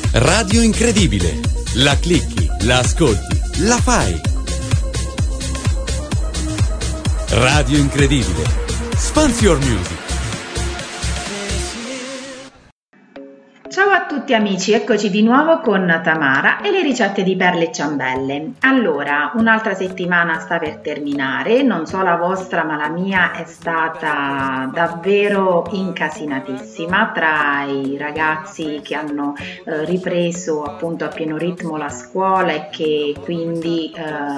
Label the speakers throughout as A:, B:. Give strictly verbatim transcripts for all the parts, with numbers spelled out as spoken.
A: Radio Incredibile. La clicchi, la ascolti, la fai. Radio Incredibile. Spans your music.
B: Ciao a tutti amici, eccoci di nuovo con Tamara e le ricette di perle e ciambelle. Allora, un'altra settimana sta per terminare, non so la vostra ma la mia è stata davvero incasinatissima tra i ragazzi che hanno eh, ripreso appunto a pieno ritmo la scuola e che quindi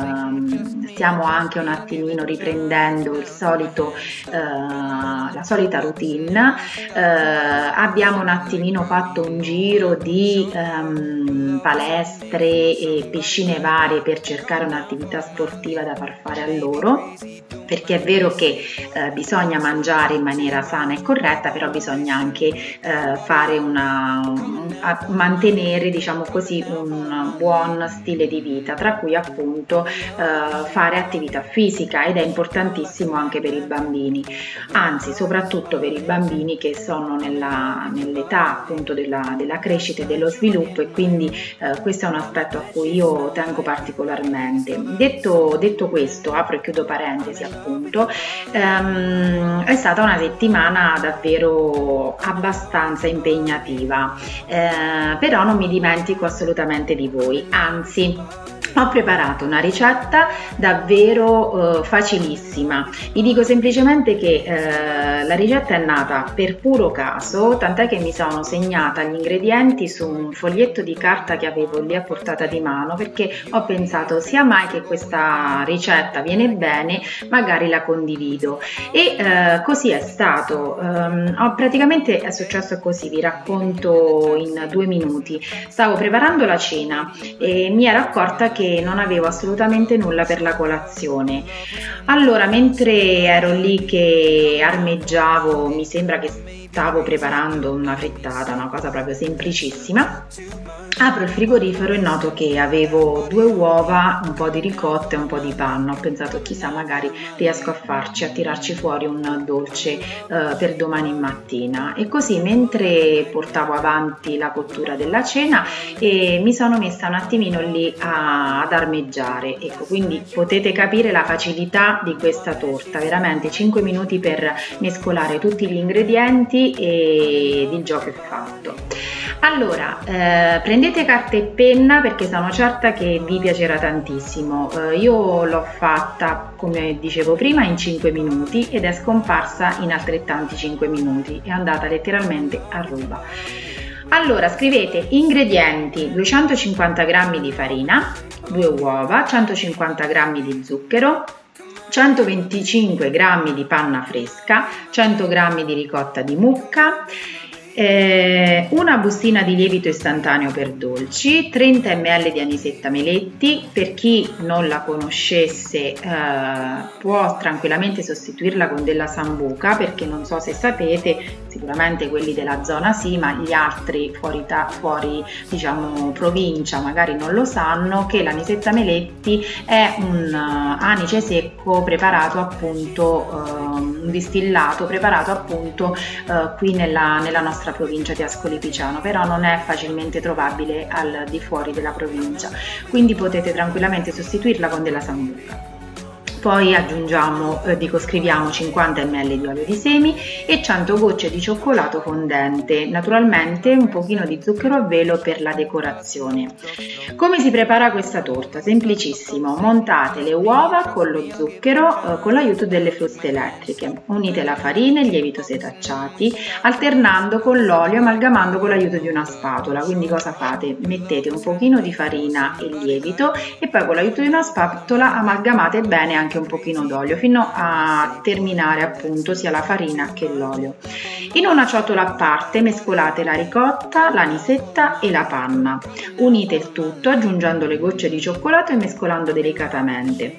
B: eh, stiamo anche un attimino riprendendo il solito, eh, la solita routine. Eh, abbiamo un attimino fatto un giro di um, palestre e piscine varie per cercare un'attività sportiva da far fare a loro, perché è vero che eh, bisogna mangiare in maniera sana e corretta, però bisogna anche eh, fare una, un, mantenere, diciamo così, un buon stile di vita, tra cui appunto eh, fare attività fisica, ed è importantissimo anche per i bambini, anzi soprattutto per i bambini che sono nella, nell'età appunto della della crescita e dello sviluppo, e quindi eh, questo è un aspetto a cui io tengo particolarmente. Detto, detto questo, apro e chiudo parentesi appunto, ehm, è stata una settimana davvero abbastanza impegnativa, eh, però non mi dimentico assolutamente di voi, anzi ho preparato una ricetta davvero eh, facilissima. Vi dico semplicemente che eh, la ricetta è nata per puro caso, tant'è che mi sono segnata gli ingredienti su un foglietto di carta che avevo lì a portata di mano, perché ho pensato sia mai che questa ricetta viene bene, magari la condivido, e eh, così è stato. Um, ho, praticamente è successo così, vi racconto in due minuti. Stavo preparando la cena e mi ero accorta che non avevo assolutamente nulla per la colazione. Allora, mentre ero lì che armeggiavo, mi sembra che stavo preparando una frittata, una cosa proprio semplicissima, apro il frigorifero e noto che avevo due uova, un po' di ricotta e un po' di panna. Ho pensato, chissà, magari riesco a farci, a tirarci fuori un dolce eh, per domani mattina. E così, mentre portavo avanti la cottura della cena, e mi sono messa un attimino lì a, ad armeggiare. Ecco, quindi potete capire la facilità di questa torta, veramente cinque minuti per mescolare tutti gli ingredienti e il gioco è fatto. Allora, eh, prendete carta e penna, perché sono certa che vi piacerà tantissimo. Eh, io l'ho fatta, come dicevo prima, in cinque minuti ed è scomparsa in altrettanti cinque minuti, è andata letteralmente a ruba. Allora, scrivete ingredienti: duecentocinquanta grammi di farina, due uova, centocinquanta grammi di zucchero, centoventicinque grammi di panna fresca, cento grammi di ricotta di mucca, Eh, una bustina di lievito istantaneo per dolci, trenta millilitri di anisetta Meletti. Per chi non la conoscesse eh, può tranquillamente sostituirla con della sambuca, perché non so se sapete, sicuramente quelli della zona sì, ma gli altri fuori, ta- fuori diciamo provincia magari non lo sanno, che l'anisetta Meletti è un uh, anice secco preparato appunto, uh, un distillato preparato appunto uh, qui nella, nella nostra provincia di Ascoli Piceno, però non è facilmente trovabile al di fuori della provincia, quindi potete tranquillamente sostituirla con della sambuca. Poi aggiungiamo, eh, dico scriviamo cinquanta millilitri di olio di semi e cento gocce di cioccolato fondente, naturalmente un pochino di zucchero a velo per la decorazione. Come si prepara questa torta? Semplicissimo: montate le uova con lo zucchero eh, con l'aiuto delle fruste elettriche, unite la farina e il lievito setacciati alternando con l'olio, amalgamando con l'aiuto di una spatola. Quindi cosa fate? Mettete un pochino di farina e lievito e poi con l'aiuto di una spatola amalgamate bene anche un pochino d'olio fino a terminare appunto sia la farina che l'olio. In una ciotola a parte mescolate la ricotta, l'anisetta e la panna, unite il tutto aggiungendo le gocce di cioccolato e mescolando delicatamente.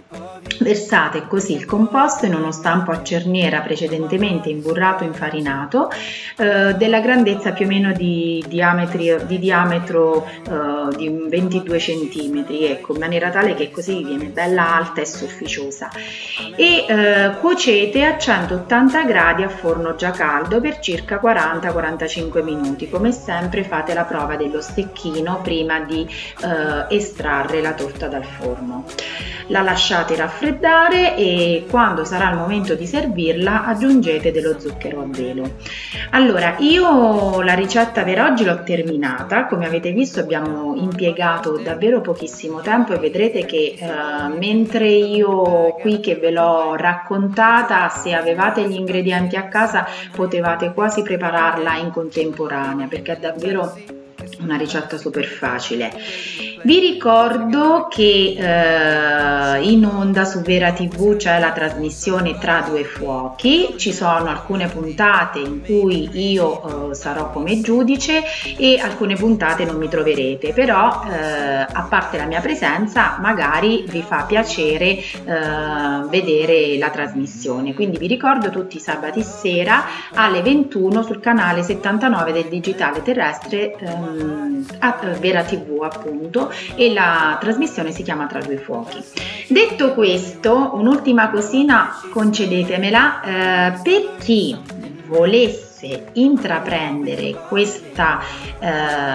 B: Versate così il composto in uno stampo a cerniera precedentemente imburrato infarinato, eh, della grandezza più o meno di, diametri, di diametro eh, di ventidue centimetri, ecco, in maniera tale che così viene bella alta e sofficiosa, e eh, cuocete a centottanta gradi a forno già caldo per circa quaranta quarantacinque minuti. Come sempre fate la prova dello stecchino prima di eh, estrarre la torta dal forno. La lasciate raffreddare e quando sarà il momento di servirla aggiungete dello zucchero a velo. Allora, io la ricetta per oggi l'ho terminata. Come avete visto abbiamo impiegato davvero pochissimo tempo e vedrete che eh, mentre io qui che ve l'ho raccontata, se avevate gli ingredienti a casa potevate quasi prepararla in contemporanea, perché è davvero una ricetta super facile. Vi ricordo che eh, in onda su Vera tivù c'è la trasmissione Tra due fuochi, ci sono alcune puntate in cui io eh, sarò come giudice e alcune puntate non mi troverete, però eh, a parte la mia presenza magari vi fa piacere eh, vedere la trasmissione, quindi vi ricordo tutti i sabati sera alle ventuno sul canale settantanove del digitale terrestre ehm, a Vera tivù appunto, e la trasmissione si chiama Tra due fuochi. Detto questo, un'ultima cosina concedetemela, eh, per chi volesse intraprendere questa eh,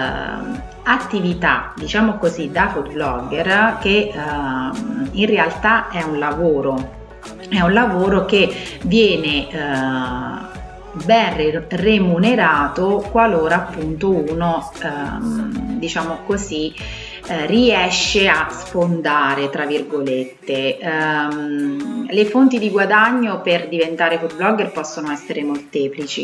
B: attività, diciamo così, da food blogger, che eh, in realtà è un lavoro, è un lavoro che viene eh, ben remunerato qualora appunto uno ehm, diciamo così eh, riesce a sfondare tra virgolette. Ehm, le fonti di guadagno per diventare food blogger possono essere molteplici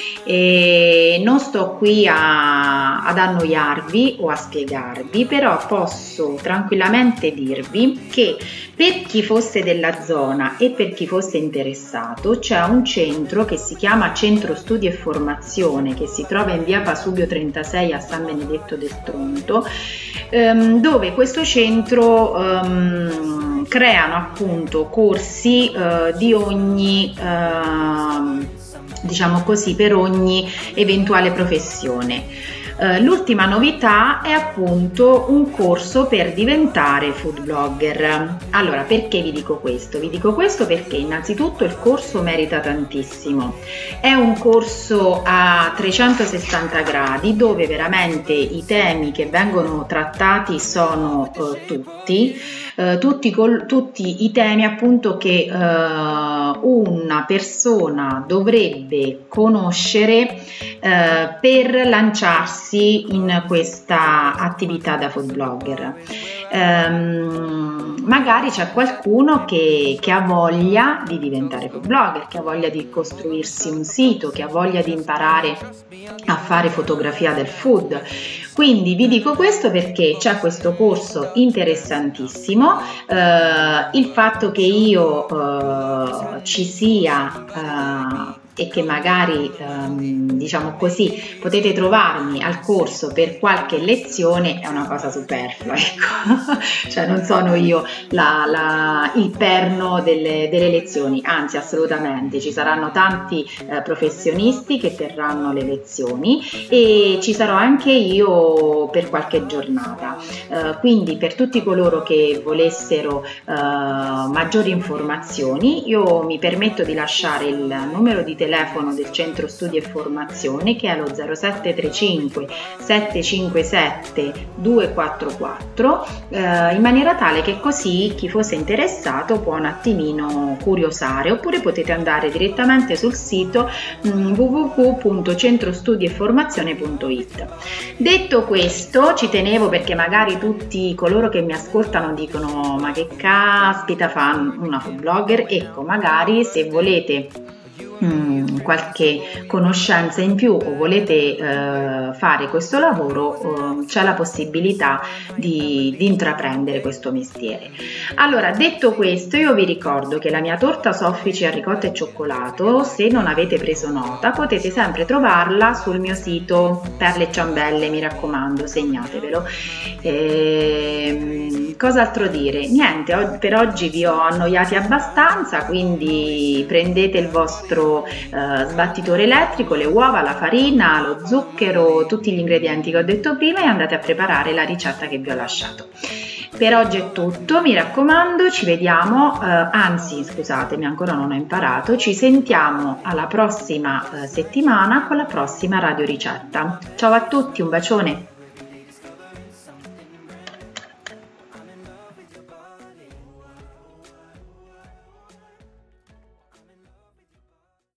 B: e non sto qui a, ad annoiarvi o a spiegarvi, però posso tranquillamente dirvi che per chi fosse della zona e per chi fosse interessato c'è un centro che si chiama Centro Studi e Formazione, che si trova in via Pasubio trentasei a San Benedetto del Tronto, ehm, dove questo centro ehm, creano appunto corsi eh, di ogni ehm, diciamo così, per ogni eventuale professione. Uh, l'ultima novità è appunto un corso per diventare food blogger. Allora, perché vi dico questo? Vi dico questo perché innanzitutto il corso merita tantissimo. È un corso a trecentosessanta gradi dove veramente i temi che vengono trattati sono uh, tutti, uh, tutti, col, tutti i temi appunto che uh, una persona dovrebbe conoscere uh, per lanciarsi in questa attività da food blogger. Um, magari c'è qualcuno che, che ha voglia di diventare food blogger, che ha voglia di costruirsi un sito, che ha voglia di imparare a fare fotografia del food. Quindi vi dico questo perché c'è questo corso interessantissimo, eh, il fatto che io eh, ci sia eh, e che magari ehm, diciamo così potete trovarmi al corso per qualche lezione è una cosa superflua, ecco. Cioè non sono io la, la, il perno delle, delle lezioni, anzi assolutamente ci saranno tanti eh, professionisti che terranno le lezioni e ci sarò anche io per qualche giornata, eh, quindi per tutti coloro che volessero eh, maggiori informazioni io mi permetto di lasciare il numero di telefono del Centro Studi e Formazione, che è lo zero sette tre cinque sette cinque sette due quattro quattro, eh, in maniera tale che così chi fosse interessato può un attimino curiosare, oppure potete andare direttamente sul sito mh, w w w punto centrostudieformazione punto i t. Detto questo, ci tenevo perché magari tutti coloro che mi ascoltano dicono ma che caspita fa una food blogger, ecco, magari se volete Mm, qualche conoscenza in più o volete eh, fare questo lavoro, eh, c'è la possibilità di, di intraprendere questo mestiere. Allora, detto questo, io vi ricordo che la mia torta soffici a ricotta e cioccolato, se non avete preso nota, potete sempre trovarla sul mio sito Perle e Ciambelle, mi raccomando, segnatevelo. E, cos'altro dire? Niente, per oggi vi ho annoiati abbastanza, quindi prendete il vostro eh, sbattitore elettrico, le uova, la farina, lo zucchero, tutti gli ingredienti che ho detto prima e andate a preparare la ricetta che vi ho lasciato. Per oggi è tutto, mi raccomando, ci vediamo, eh, anzi scusatemi, ancora non ho imparato, ci sentiamo alla prossima eh, settimana con la prossima radio ricetta. Ciao a tutti, un bacione!